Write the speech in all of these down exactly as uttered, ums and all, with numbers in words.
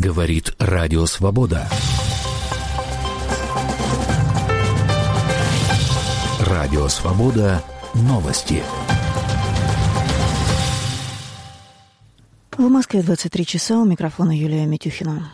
Говорит Радио Свобода. Радио Свобода. Новости. В Москве двадцать три часа. У микрофона Юлия Митюхина.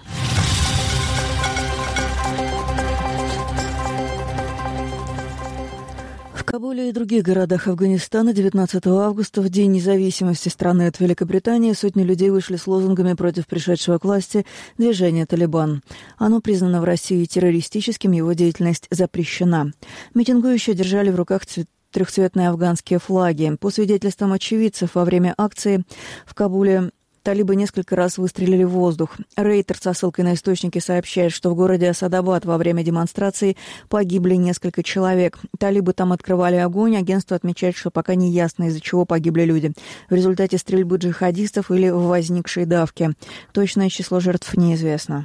В Кабуле и других городах Афганистана девятнадцатого августа, в День независимости страны от Великобритании, сотни людей вышли с лозунгами против пришедшего к власти движения «Талибан». Оно признано в России террористическим, его деятельность запрещена. Митингующие держали в руках цвет трехцветные афганские флаги. По свидетельствам очевидцев, во время акции в Кабуле талибы несколько раз выстрелили в воздух. Рейтер со ссылкой на источники сообщает, что в городе Асадабад во время демонстрации погибли несколько человек. Талибы там открывали огонь. Агентство отмечает, что пока не ясно, из-за чего погибли люди. В результате стрельбы джихадистов или в возникшей давке. Точное число жертв неизвестно.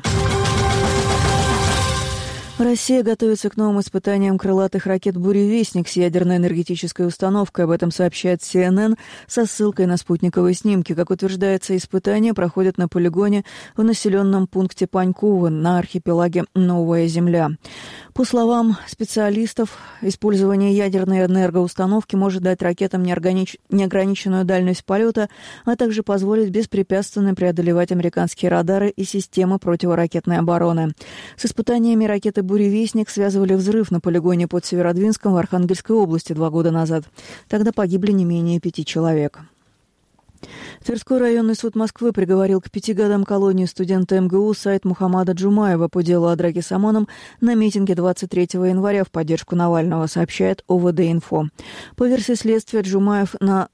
Россия готовится к новым испытаниям крылатых ракет «Буревестник» с ядерной энергетической установкой. Об этом сообщает Си Эн Эн со ссылкой на спутниковые снимки. Как утверждается, испытания проходят на полигоне в населенном пункте Паньково на архипелаге Новая Земля. По словам специалистов, использование ядерной энергоустановки может дать ракетам неогранич... неограниченную дальность полета, а также позволить беспрепятственно преодолевать американские радары и системы противоракетной обороны. С испытаниями ракеты «Буревестник» связывали взрыв на полигоне под Северодвинском в Архангельской области два года назад. Тогда погибли не менее пяти человек. Тверской районный суд Москвы приговорил к пяти годам колонии студента эм гэ у Саид Мухаммада Джумаева по делу о драке с ОМОНом на митинге двадцать третьего января в поддержку Навального, сообщает О вэ дэ инфо. По версии следствия, Джумаев на...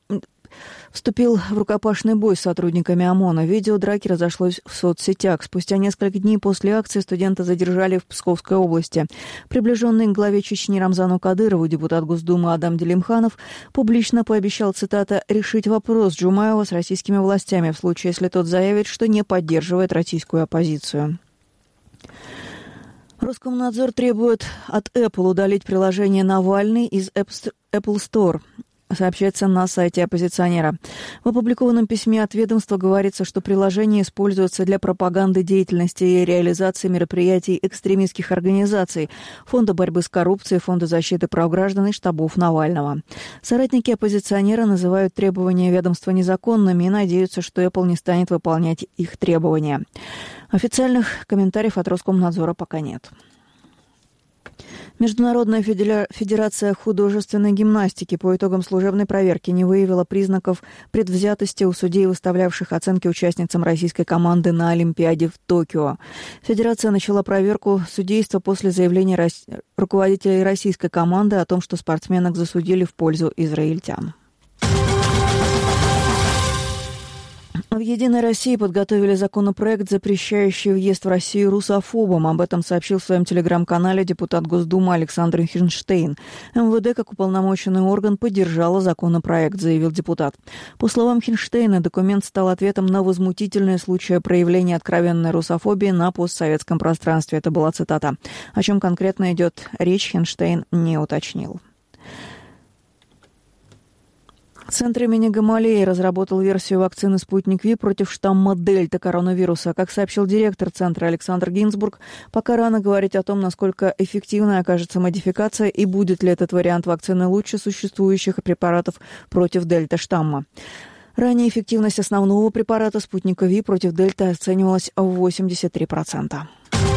вступил в рукопашный бой с сотрудниками ОМОНа. Видео драки разошлось в соцсетях. Спустя несколько дней после акции студента задержали в Псковской области. Приближенный к главе Чечни Рамзану Кадырову депутат Госдумы Адам Делимханов публично пообещал, цитата, «решить вопрос Джумаева с российскими властями в случае, если тот заявит, что не поддерживает российскую оппозицию». Роскомнадзор требует от Apple удалить приложение «Навальный» из Apple Store. Сообщается на сайте оппозиционера. В опубликованном письме от ведомства говорится, что приложение используется для пропаганды деятельности и реализации мероприятий экстремистских организаций, Фонда борьбы с коррупцией, Фонда защиты прав граждан и штабов Навального. Соратники оппозиционера называют требования ведомства незаконными и надеются, что Apple не станет выполнять их требования. Официальных комментариев от Роскомнадзора пока нет. Международная федерация художественной гимнастики по итогам служебной проверки не выявила признаков предвзятости у судей, выставлявших оценки участницам российской команды на Олимпиаде в Токио. Федерация начала проверку судейства после заявления рос... руководителей российской команды о том, что спортсменок засудили в пользу израильтян. В «Единой России» подготовили законопроект, запрещающий въезд в Россию русофобам. Об этом сообщил в своем телеграм-канале депутат Госдумы Александр Хинштейн. эм вэ дэ, как уполномоченный орган, поддержала законопроект, заявил депутат. По словам Хинштейна, документ стал ответом на возмутительные случаи проявления откровенной русофобии на постсоветском пространстве. Это была цитата. О чем конкретно идет речь, Хинштейн не уточнил. Центр имени Гамалеи разработал версию вакцины «Спутник Ви» против штамма Дельта коронавируса. Как сообщил директор центра Александр Гинзбург, пока рано говорить о том, насколько эффективной окажется модификация и будет ли этот вариант вакцины лучше существующих препаратов против Дельта-штамма. Ранее эффективность основного препарата «Спутника Ви» против Дельта оценивалась в восемьдесят три процента.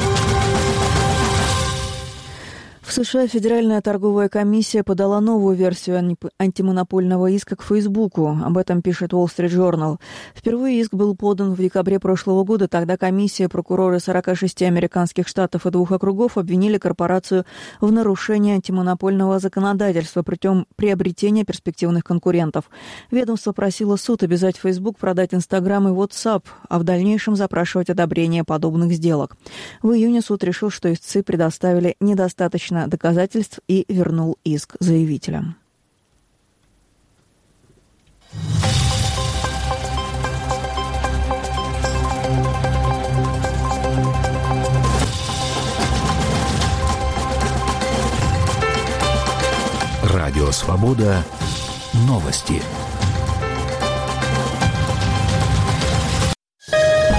В США Федеральная торговая комиссия подала новую версию антимонопольного иска к Фейсбуку. Об этом пишет Wall Street Journal. Впервые иск был подан в декабре прошлого года. Тогда комиссия, прокуроры сорока шести американских штатов и двух округов обвинили корпорацию в нарушении антимонопольного законодательства путем приобретения перспективных конкурентов. Ведомство просило суд обязать Facebook продать Instagram и WhatsApp, а в дальнейшем запрашивать одобрение подобных сделок. В июне суд решил, что истцы предоставили недостаточно доказательств и вернул иск заявителям. Радио Свобода. Новости.